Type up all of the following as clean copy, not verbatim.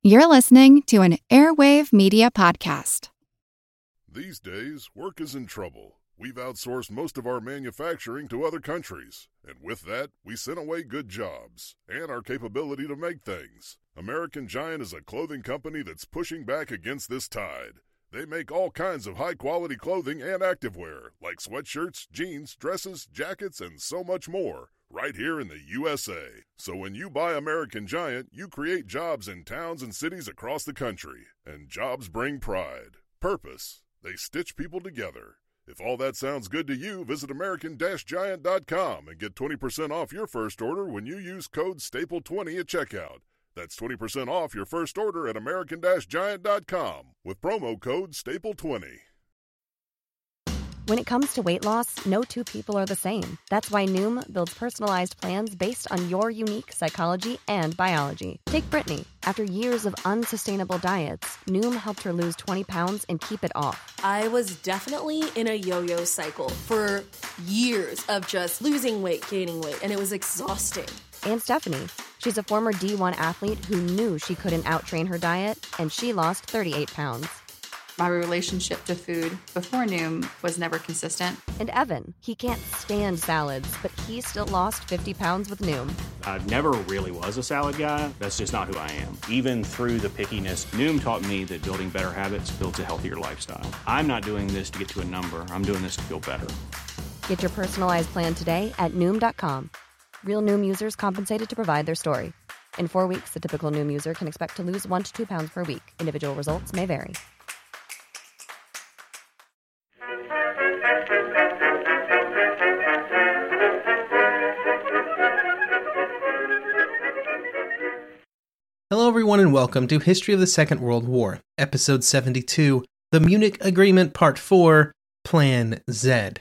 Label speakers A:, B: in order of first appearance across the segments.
A: You're listening to an Airwave Media Podcast.
B: These days, work is in trouble. We've outsourced most of our manufacturing to other countries, and with that, we sent away good jobs and our capability to make things. American Giant is a clothing company that's pushing back against this tide. They make all kinds of high-quality clothing and activewear, like sweatshirts, jeans, dresses, jackets, and so much more, right here in the USA. So when you buy American Giant, you create jobs in towns and cities across the country. And jobs bring pride, purpose. They stitch people together. If all that sounds good to you, visit American-Giant.com and get 20% off your first order when you use code STAPLE20 at checkout. That's 20% off your first order at American-Giant.com with promo code STAPLE20.
C: When it comes to weight loss, no two people are the same. That's why Noom builds personalized plans based on your unique psychology and biology. Take Brittany. After years of unsustainable diets, Noom helped her lose 20 pounds and keep it off.
D: I was definitely in a yo-yo cycle for years of just losing weight, gaining weight, and it was exhausting.
C: And Stephanie. She's a former D1 athlete who knew she couldn't outtrain her diet, and she lost 38 pounds.
E: My relationship to food before Noom was never consistent.
C: And Evan, he can't stand salads, but he still lost 50 pounds with Noom.
F: I never really was a salad guy. That's just not who I am. Even through the pickiness, Noom taught me that building better habits builds a healthier lifestyle. I'm not doing this to get to a number. I'm doing this to feel better.
C: Get your personalized plan today at Noom.com. Real Noom users compensated to provide their story. In 4 weeks, the typical Noom user can expect to lose 1 to 2 pounds per week. Individual results may vary.
G: Hello everyone and welcome to History of the Second World War, Episode 72, The Munich Agreement Part 4, Plan Z.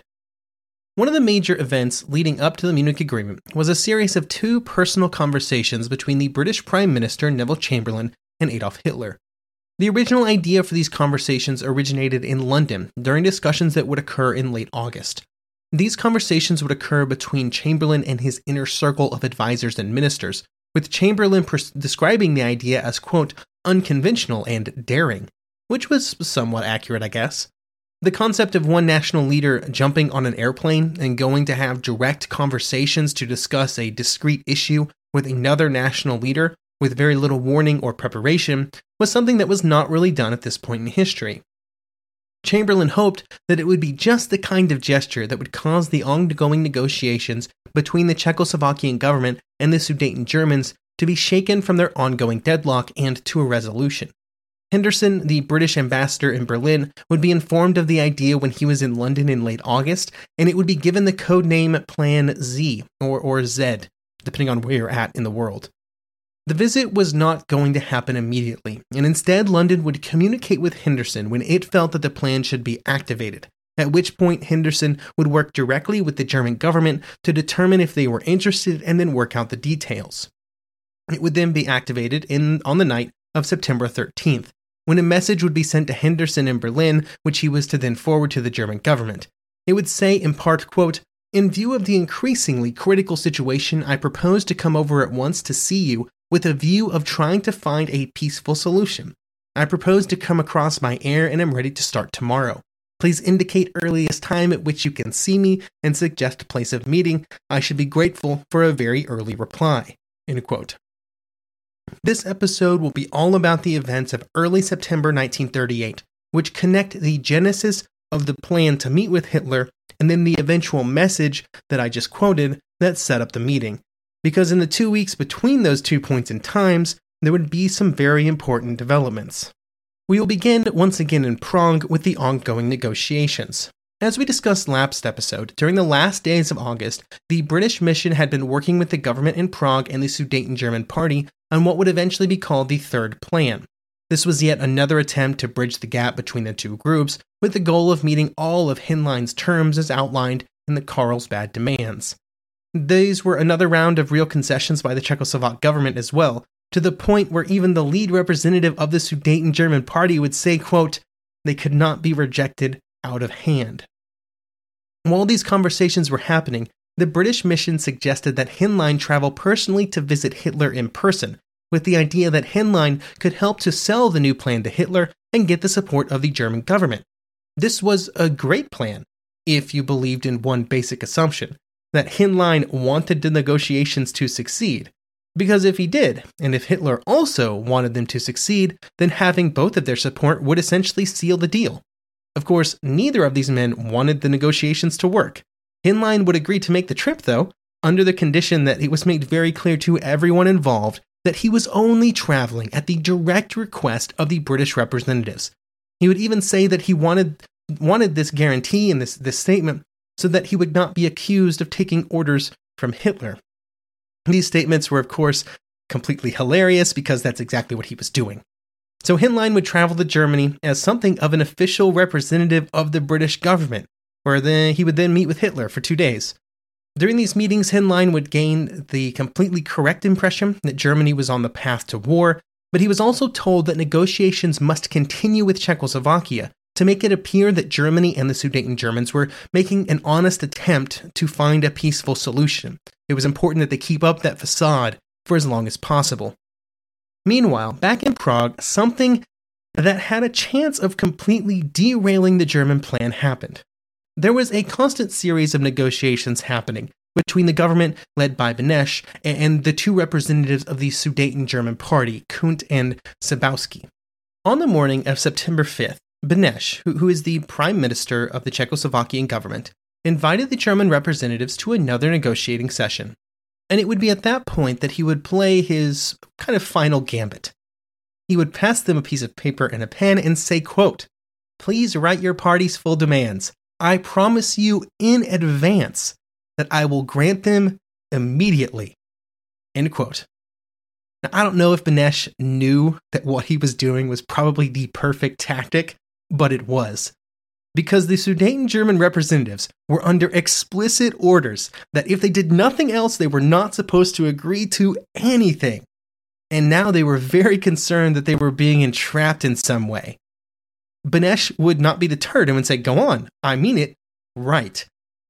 G: One of the major events leading up to the Munich Agreement was a series of 2 personal conversations between the British Prime Minister Neville Chamberlain and Adolf Hitler. The original idea for these conversations originated in London during discussions that would occur in late August. These conversations would occur between Chamberlain and his inner circle of advisors and ministers, with Chamberlain describing the idea as, quote, unconventional and daring, which was somewhat accurate, I guess. The concept of one national leader jumping on an airplane and going to have direct conversations to discuss a discrete issue with another national leader with very little warning or preparation was something that was not really done at this point in history. Chamberlain hoped that it would be just the kind of gesture that would cause the ongoing negotiations between the Czechoslovakian government and the Sudeten Germans to be shaken from their ongoing deadlock and to a resolution. Henderson, the British ambassador in Berlin, would be informed of the idea when he was in London in late August, and it would be given the code name Plan Z, or Z, depending on where you're at in the world. The visit was not going to happen immediately, and instead London would communicate with Henderson when it felt that the plan should be activated, at which point Henderson would work directly with the German government to determine if they were interested and then work out the details. It would then be activated on the night of September 13th, when a message would be sent to Henderson in Berlin, which he was to then forward to the German government. It would say in part, quote, in view of the increasingly critical situation, I propose to come over at once to see you with a view of trying to find a peaceful solution. I propose to come across by air and am ready to start tomorrow. Please indicate earliest time at which you can see me and suggest a place of meeting. I should be grateful for a very early reply. End quote. This episode will be all about the events of early September 1938, which connect the genesis of the plan to meet with Hitler and then the eventual message that I just quoted that set up the meeting. Because in the 2 weeks between those 2 points in times, there would be some very important developments. We will begin once again in Prague with the ongoing negotiations. As we discussed last episode, during the last days of August, the British mission had been working with the government in Prague and the Sudeten German Party on what would eventually be called the Third Plan. This was yet another attempt to bridge the gap between the two groups, with the goal of meeting all of Hinlein's terms as outlined in the Carlsbad demands. These were another round of real concessions by the Czechoslovak government as well, to the point where even the lead representative of the Sudeten German Party would say, quote, they could not be rejected out of hand. While these conversations were happening, the British mission suggested that Hinlein travel personally to visit Hitler in person, with the idea that Henlein could help to sell the new plan to Hitler and get the support of the German government. This was a great plan, if you believed in one basic assumption, that Henlein wanted the negotiations to succeed. Because if he did, and if Hitler also wanted them to succeed, then having both of their support would essentially seal the deal. Of course, neither of these men wanted the negotiations to work. Henlein would agree to make the trip, though, under the condition that it was made very clear to everyone involved that he was only traveling at the direct request of the British representatives. He would even say that he wanted this guarantee and this statement so that he would not be accused of taking orders from Hitler. These statements were, of course, completely hilarious because that's exactly what he was doing. So Henlein would travel to Germany as something of an official representative of the British government, where he would then meet with Hitler for 2 days. During these meetings, Henlein would gain the completely correct impression that Germany was on the path to war, but he was also told that negotiations must continue with Czechoslovakia to make it appear that Germany and the Sudeten Germans were making an honest attempt to find a peaceful solution. It was important that they keep up that facade for as long as possible. Meanwhile, back in Prague, something that had a chance of completely derailing the German plan happened. There was a constant series of negotiations happening between the government led by Beneš and the two representatives of the Sudeten German party, Kunt and Sabowski. On the morning of September 5th, Beneš, who is the prime minister of the Czechoslovakian government, invited the German representatives to another negotiating session. And it would be at that point that he would play his kind of final gambit. He would pass them a piece of paper and a pen and say, quote, "Please write your party's full demands. I promise you in advance that I will grant them immediately." End quote. Now, I don't know if Beneš knew that what he was doing was probably the perfect tactic, but it was. Because the Sudeten German representatives were under explicit orders that if they did nothing else, they were not supposed to agree to anything. And now they were very concerned that they were being entrapped in some way. Beneš would not be deterred and would say, "Go on, I mean it, right."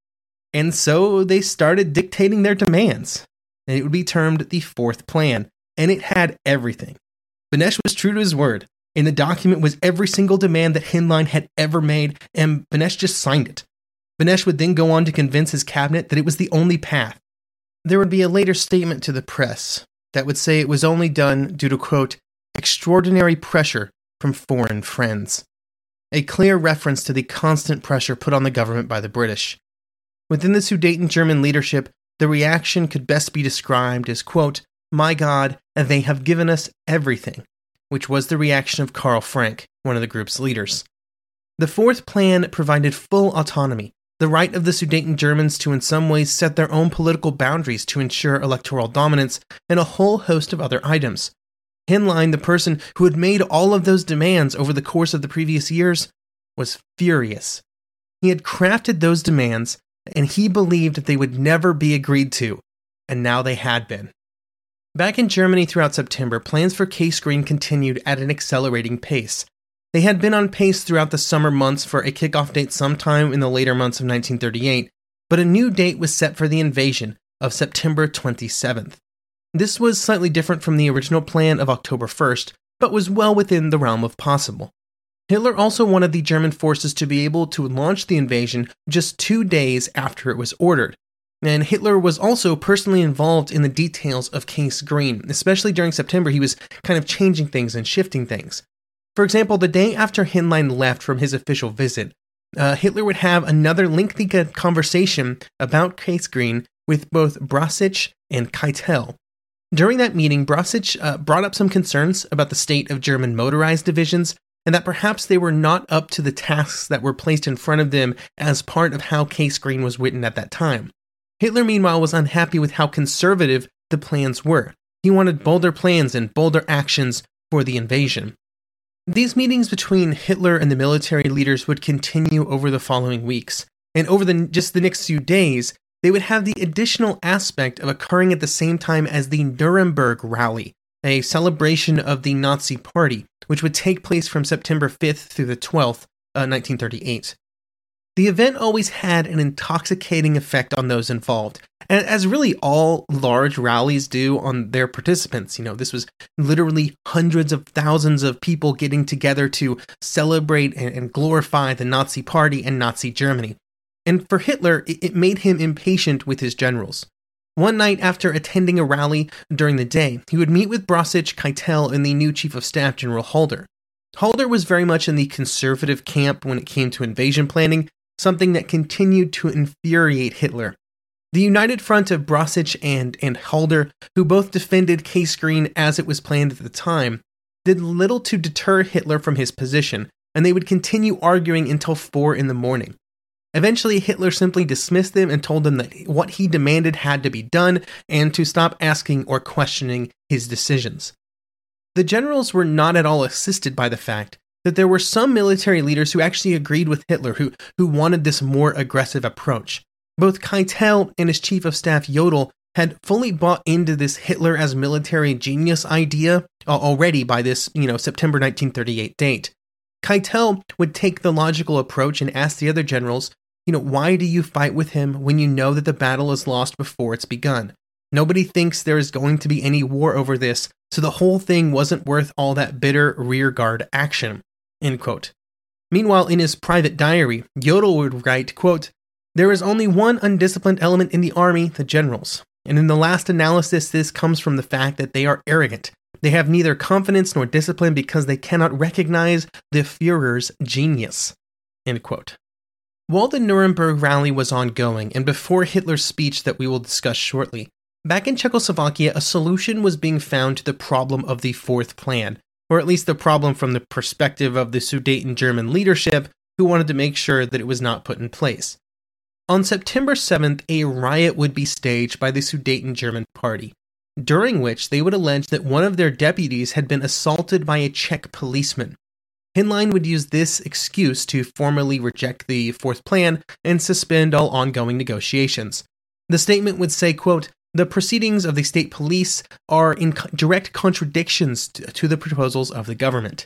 G: And so they started dictating their demands. And it would be termed the Fourth Plan, and it had everything. Beneš was true to his word. In the document was every single demand that Henlein had ever made, and Beneš just signed it. Beneš would then go on to convince his cabinet that it was the only path. There would be a later statement to the press that would say it was only done due to, quote, "extraordinary pressure from foreign friends." A clear reference to the constant pressure put on the government by the British. Within the Sudeten German leadership, the reaction could best be described as, quote, "My God, they have given us everything," which was the reaction of Karl Frank, one of the group's leaders. The Fourth Plan provided full autonomy, the right of the Sudeten Germans to in some ways set their own political boundaries to ensure electoral dominance, and a whole host of other items. Henlein, the person who had made all of those demands over the course of the previous years, was furious. He had crafted those demands, and he believed that they would never be agreed to, and now they had been. Back in Germany throughout September, plans for Case Green continued at an accelerating pace. They had been on pace throughout the summer months for a kickoff date sometime in the later months of 1938, but a new date was set for the invasion of September 27th. This was slightly different from the original plan of October 1st, but was well within the realm of possible. Hitler also wanted the German forces to be able to launch the invasion just 2 days after it was ordered. And Hitler was also personally involved in the details of Case Green. Especially during September, he was kind of changing things and shifting things. For example, the day after Henlein left from his official visit, Hitler would have another lengthy conversation about Case Green with both Brauchitsch and Keitel. During that meeting, Brauchitsch brought up some concerns about the state of German motorized divisions, and that perhaps they were not up to the tasks that were placed in front of them as part of how Case Green was written at that time. Hitler, meanwhile, was unhappy with how conservative the plans were. He wanted bolder plans and bolder actions for the invasion. These meetings between Hitler and the military leaders would continue over the following weeks, and over just the next few days, they would have the additional aspect of occurring at the same time as the Nuremberg Rally, a celebration of the Nazi Party, which would take place from September 5th through the 12th, 1938. The event always had an intoxicating effect on those involved, and as really all large rallies do on their participants. This was literally hundreds of thousands of people getting together to celebrate and glorify the Nazi Party and Nazi Germany. And for Hitler, it made him impatient with his generals. One night after attending a rally during the day, he would meet with Brossich, Keitel, and the new Chief of Staff, General Halder. Halder was very much in the conservative camp when it came to invasion planning, something that continued to infuriate Hitler. The united front of Brossich and Halder, who both defended Case Green as it was planned at the time, did little to deter Hitler from his position, and they would continue arguing until 4 a.m. Eventually, Hitler simply dismissed them and told them that what he demanded had to be done and to stop asking or questioning his decisions. The generals were not at all assisted by the fact that there were some military leaders who actually agreed with Hitler, who wanted this more aggressive approach. Both Keitel and his Chief of Staff Jodl had fully bought into this Hitler as military genius idea already by this, September 1938 date. Keitel would take the logical approach and ask the other generals, why do you fight with him when you know that the battle is lost before it's begun? Nobody thinks there is going to be any war over this, so the whole thing wasn't worth all that bitter rearguard action. End quote. Meanwhile, in his private diary, Jodl would write, quote, "There is only one undisciplined element in the army, the generals. And in the last analysis, this comes from the fact that they are arrogant. They have neither confidence nor discipline because they cannot recognize the Führer's genius." End quote. While the Nuremberg rally was ongoing, and before Hitler's speech that we will discuss shortly, back in Czechoslovakia, a solution was being found to the problem of the Fourth Plan, or at least the problem from the perspective of the Sudeten German leadership, who wanted to make sure that it was not put in place. On September 7th, a riot would be staged by the Sudeten German Party, during which they would allege that one of their deputies had been assaulted by a Czech policeman. Hinlein would use this excuse to formally reject the Fourth Plan and suspend all ongoing negotiations. The statement would say, quote, "The proceedings of the state police are in direct contradictions to the proposals of the government."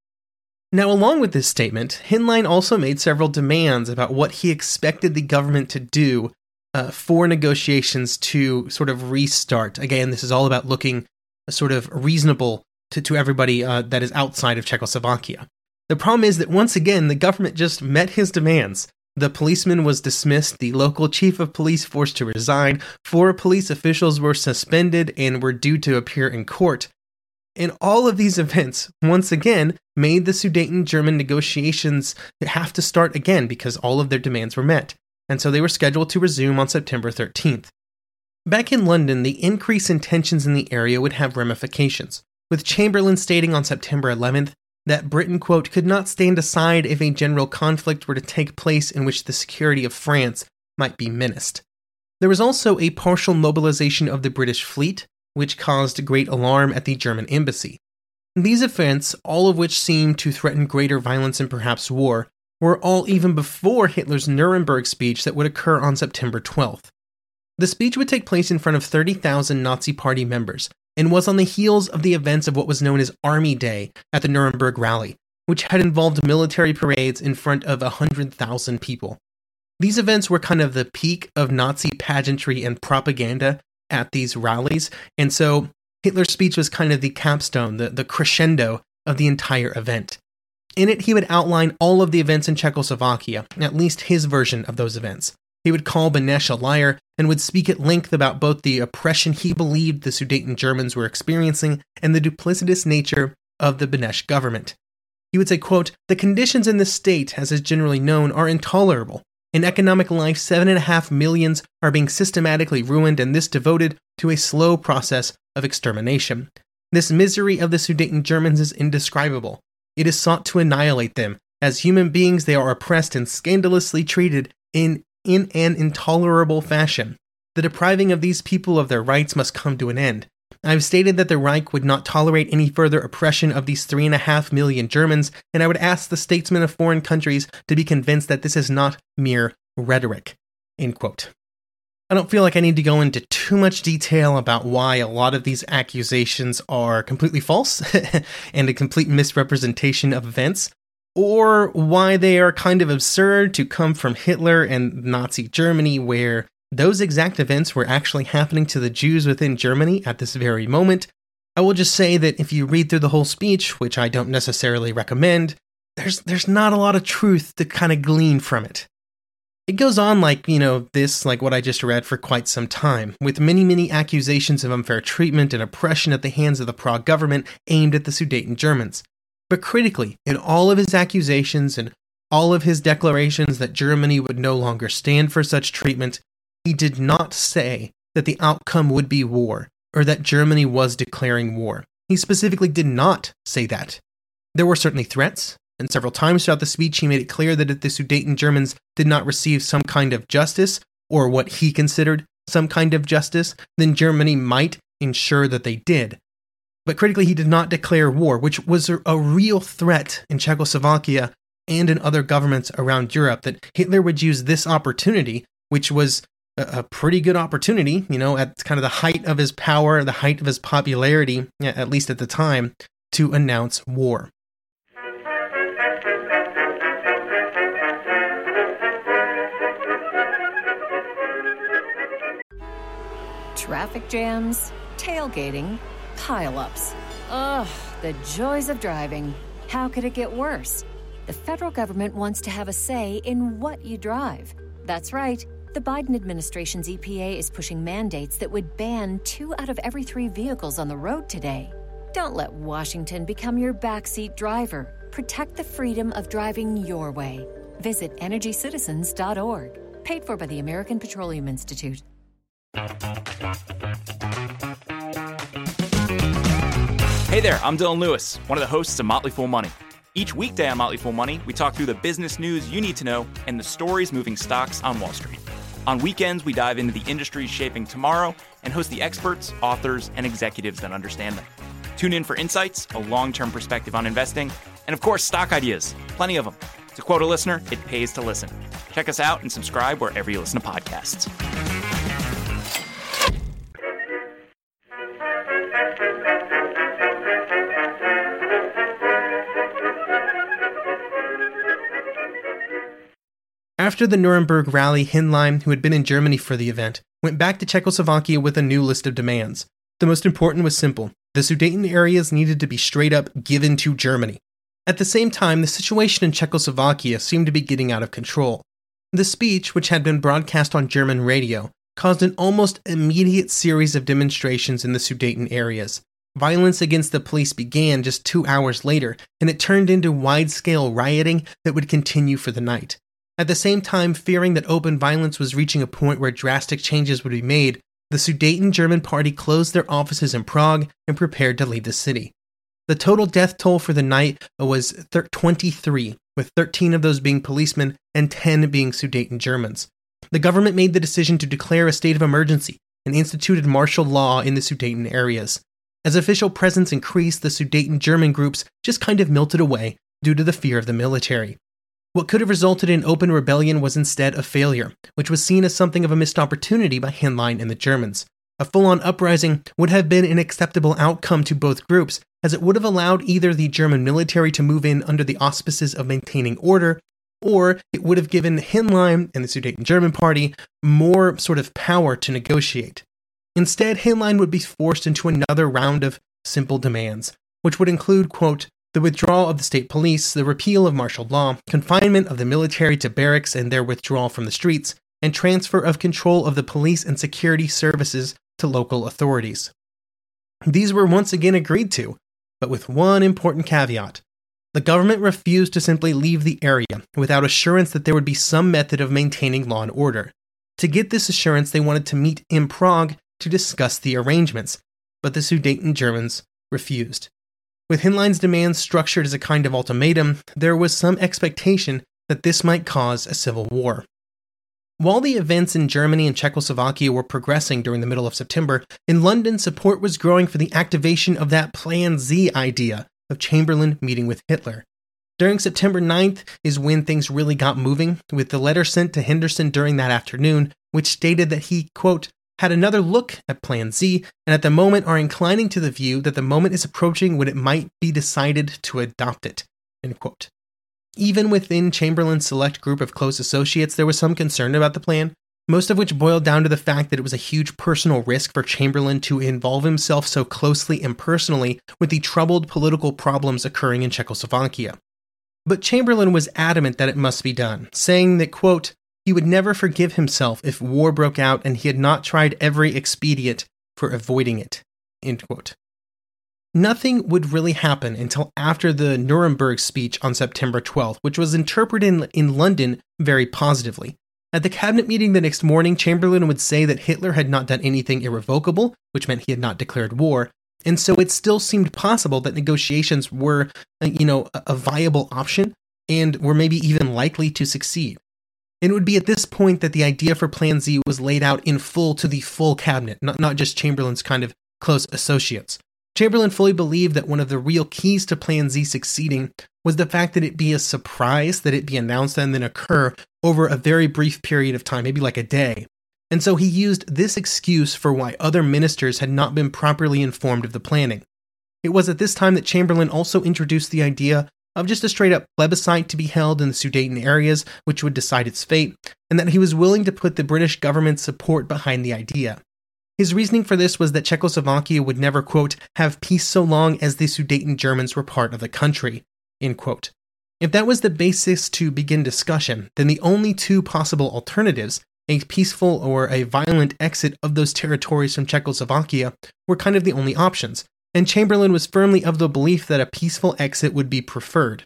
G: Now, along with this statement, Hinlein also made several demands about what he expected the government to do for negotiations to sort of restart. Again, this is all about looking sort of reasonable to everybody that is outside of Czechoslovakia. The problem is that once again, the government just met his demands. The policeman was dismissed, the local chief of police forced to resign, 4 police officials were suspended and were due to appear in court. And all of these events, once again, made the Sudeten German negotiations have to start again because all of their demands were met. And so they were scheduled to resume on September 13th. Back in London, the increase in tensions in the area would have ramifications, with Chamberlain stating on September 11th that Britain, quote, "could not stand aside if a general conflict were to take place in which the security of France might be menaced." There was also a partial mobilization of the British fleet, which caused great alarm at the German embassy. These events, all of which seemed to threaten greater violence and perhaps war, were all even before Hitler's Nuremberg speech that would occur on September 12th. The speech would take place in front of 30,000 Nazi Party members, and was on the heels of the events of what was known as Army Day at the Nuremberg rally, which had involved military parades in front of 100,000 people. These events were kind of the peak of Nazi pageantry and propaganda at these rallies, and so Hitler's speech was kind of the capstone, the crescendo of the entire event. In it, he would outline all of the events in Czechoslovakia, at least his version of those events. He would call Beneš a liar and would speak at length about both the oppression he believed the Sudeten Germans were experiencing and the duplicitous nature of the Beneš government. He would say, quote, "The conditions in this state, as is generally known, are intolerable. In economic life, 7.5 million are being systematically ruined, and this devoted to a slow process of extermination. This misery of the Sudeten Germans is indescribable. It is sought to annihilate them. As human beings, they are oppressed and scandalously treated in an intolerable fashion. The depriving of these people of their rights must come to an end. I have stated that the Reich would not tolerate any further oppression of these 3.5 million Germans, and I would ask the statesmen of foreign countries to be convinced that this is not mere rhetoric." End quote. I don't feel like I need to go into too much detail about why a lot of these accusations are completely false and a complete misrepresentation of events. or why they are kind of absurd to come from Hitler and Nazi Germany, where those exact events were actually happening to the Jews within Germany at this very moment. I will just say that if you read through the whole speech, which I don't necessarily recommend, there's not a lot of truth to kind of glean from it. It goes on like what I just read for quite some time, with many accusations of unfair treatment and oppression at the hands of the Prague government aimed at the Sudeten Germans. But critically, in all of his accusations and all of his declarations that Germany would no longer stand for such treatment, he did not say that the outcome would be war, or that Germany was declaring war. He specifically did not say that. There were certainly threats, and several times throughout the speech he made it clear that if the Sudeten Germans did not receive some kind of justice, or what he considered some kind of justice, then Germany might ensure that they did. But critically, he did not declare war, which was a real threat in Czechoslovakia and in other governments around Europe, that Hitler would use this opportunity, which was a pretty good opportunity, at kind of the height of his power, the height of his popularity, at least at the time, to announce war.
H: Traffic jams, tailgating, pile-ups. Ugh, the joys of driving. How could it get worse? The federal government wants to have a say in what you drive. That's right. The Biden administration's EPA is pushing mandates that would ban 2 out of every 3 vehicles on the road today. Don't let Washington become your backseat driver. Protect the freedom of driving your way. Visit EnergyCitizens.org. Paid for by the American Petroleum Institute.
I: Hey there, I'm Dylan Lewis, one of the hosts of Motley Fool Money. Each weekday on Motley Fool Money, we talk through the business news you need to know and the stories moving stocks on Wall Street. On weekends, we dive into the industries shaping tomorrow and host the experts, authors, and executives that understand them. Tune in for insights, a long-term perspective on investing, and of course, stock ideas. Plenty of them. To quote a listener, it pays to listen. Check us out and subscribe wherever you listen to podcasts.
G: After the Nuremberg rally, Hinlein, who had been in Germany for the event, went back to Czechoslovakia with a new list of demands. The most important was simple. The Sudeten areas needed to be straight up given to Germany. At the same time, the situation in Czechoslovakia seemed to be getting out of control. The speech, which had been broadcast on German radio, caused an almost immediate series of demonstrations in the Sudeten areas. Violence against the police began just 2 hours later, and it turned into wide-scale rioting that would continue for the night. At the same time, fearing that open violence was reaching a point where drastic changes would be made, the Sudeten German Party closed their offices in Prague and prepared to leave the city. The total death toll for the night was 23, with 13 of those being policemen and 10 being Sudeten Germans. The government made the decision to declare a state of emergency and instituted martial law in the Sudeten areas. As official presence increased, the Sudeten German groups just kind of melted away due to the fear of the military. What could have resulted in open rebellion was instead a failure, which was seen as something of a missed opportunity by Hinlein and the Germans. A full-on uprising would have been an acceptable outcome to both groups, as it would have allowed either the German military to move in under the auspices of maintaining order, or it would have given Hinlein and the Sudeten German Party more sort of power to negotiate. Instead, Hinlein would be forced into another round of simple demands, which would include, quote, the withdrawal of the state police, the repeal of martial law, confinement of the military to barracks and their withdrawal from the streets, and transfer of control of the police and security services to local authorities. These were once again agreed to, but with one important caveat. The government refused to simply leave the area without assurance that there would be some method of maintaining law and order. To get this assurance, they wanted to meet in Prague to discuss the arrangements, but the Sudeten Germans refused. With Hinlein's demands structured as a kind of ultimatum, there was some expectation that this might cause a civil war. While the events in Germany and Czechoslovakia were progressing during the middle of September, in London support was growing for the activation of that Plan Z idea of Chamberlain meeting with Hitler. During September 9th is when things really got moving, with the letter sent to Henderson during that afternoon, which stated that he, quote, had another look at Plan Z, and at the moment are inclining to the view that the moment is approaching when it might be decided to adopt it, end quote. Even within Chamberlain's select group of close associates, there was some concern about the plan, most of which boiled down to the fact that it was a huge personal risk for Chamberlain to involve himself so closely and personally with the troubled political problems occurring in Czechoslovakia. But Chamberlain was adamant that it must be done, saying that, quote, he would never forgive himself if war broke out and he had not tried every expedient for avoiding it, end quote. Nothing would really happen until after the Nuremberg speech on September 12th, which was interpreted in London very positively. At the cabinet meeting the next morning, Chamberlain would say that Hitler had not done anything irrevocable, which meant he had not declared war, and so it still seemed possible that negotiations were, a viable option and were maybe even likely to succeed. And it would be at this point that the idea for Plan Z was laid out in full to the full cabinet, not just Chamberlain's kind of close associates. Chamberlain fully believed that one of the real keys to Plan Z succeeding was the fact that it be a surprise, that it be announced and then occur over a very brief period of time, maybe like a day. And so he used this excuse for why other ministers had not been properly informed of the planning. It was at this time that Chamberlain also introduced the idea of just a straight-up plebiscite to be held in the Sudeten areas, which would decide its fate, and that he was willing to put the British government's support behind the idea. His reasoning for this was that Czechoslovakia would never, quote, have peace so long as the Sudeten Germans were part of the country, end quote. If that was the basis to begin discussion, then the only two possible alternatives, a peaceful or a violent exit of those territories from Czechoslovakia, were kind of the only options, and Chamberlain was firmly of the belief that a peaceful exit would be preferred.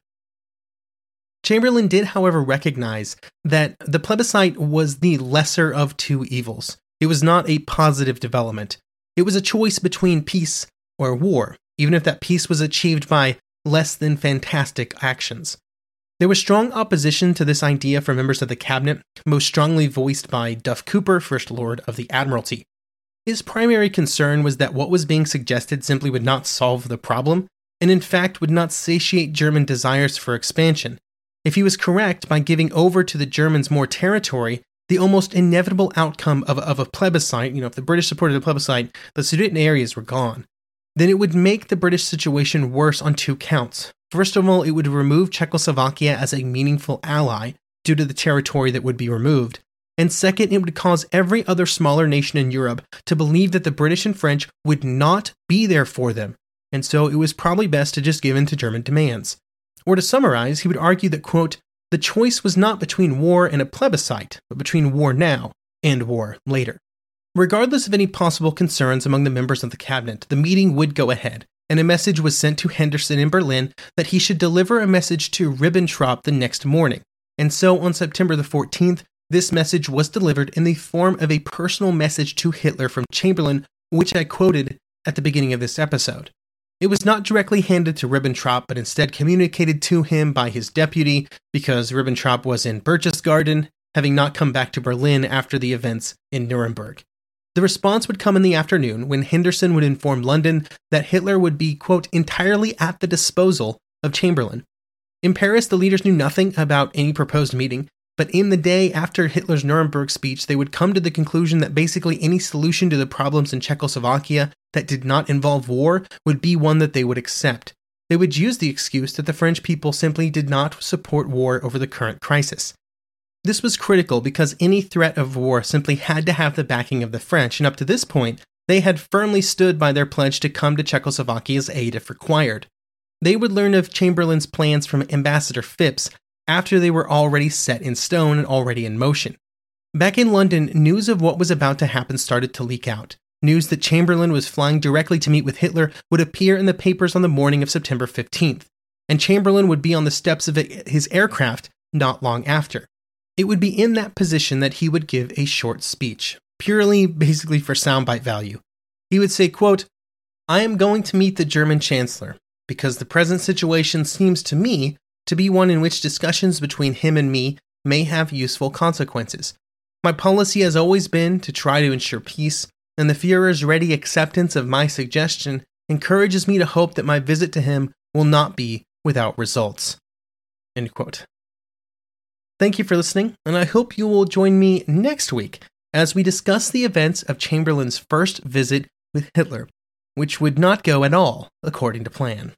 G: Chamberlain did, however, recognize that the plebiscite was the lesser of two evils. It was not a positive development. It was a choice between peace or war, even if that peace was achieved by less than fantastic actions. There was strong opposition to this idea from members of the cabinet, most strongly voiced by Duff Cooper, First Lord of the Admiralty. His primary concern was that what was being suggested simply would not solve the problem, and in fact would not satiate German desires for expansion. If he was correct by giving over to the Germans more territory, the almost inevitable outcome of a plebiscite, if the British supported a plebiscite, the Sudeten areas were gone, then it would make the British situation worse on two counts. First of all, it would remove Czechoslovakia as a meaningful ally due to the territory that would be removed. And second, it would cause every other smaller nation in Europe to believe that the British and French would not be there for them, and so it was probably best to just give in to German demands. Or to summarize, he would argue that, quote, the choice was not between war and a plebiscite, but between war now and war later. Regardless of any possible concerns among the members of the cabinet, the meeting would go ahead, and a message was sent to Henderson in Berlin that he should deliver a message to Ribbentrop the next morning. And so on September the 14th, this message was delivered in the form of a personal message to Hitler from Chamberlain, which I quoted at the beginning of this episode. It was not directly handed to Ribbentrop, but instead communicated to him by his deputy, because Ribbentrop was in Berchtesgaden, having not come back to Berlin after the events in Nuremberg. The response would come in the afternoon, when Henderson would inform London that Hitler would be, quote, entirely at the disposal of Chamberlain. In Paris, the leaders knew nothing about any proposed meeting, but in the day after Hitler's Nuremberg speech, they would come to the conclusion that basically any solution to the problems in Czechoslovakia that did not involve war would be one that they would accept. They would use the excuse that the French people simply did not support war over the current crisis. This was critical because any threat of war simply had to have the backing of the French, and up to this point, they had firmly stood by their pledge to come to Czechoslovakia's aid if required. They would learn of Chamberlain's plans from Ambassador Phipps after they were already set in stone and already in motion. Back in London, news of what was about to happen started to leak out. News that Chamberlain was flying directly to meet with Hitler would appear in the papers on the morning of September 15th, and Chamberlain would be on the steps of his aircraft not long after. It would be in that position that he would give a short speech, purely basically for soundbite value. He would say, quote, I am going to meet the German Chancellor, because the present situation seems to me to be one in which discussions between him and me may have useful consequences. My policy has always been to try to ensure peace, and the Führer's ready acceptance of my suggestion encourages me to hope that my visit to him will not be without results. End quote. Thank you for listening, and I hope you will join me next week as we discuss the events of Chamberlain's first visit with Hitler, which would not go at all according to plan.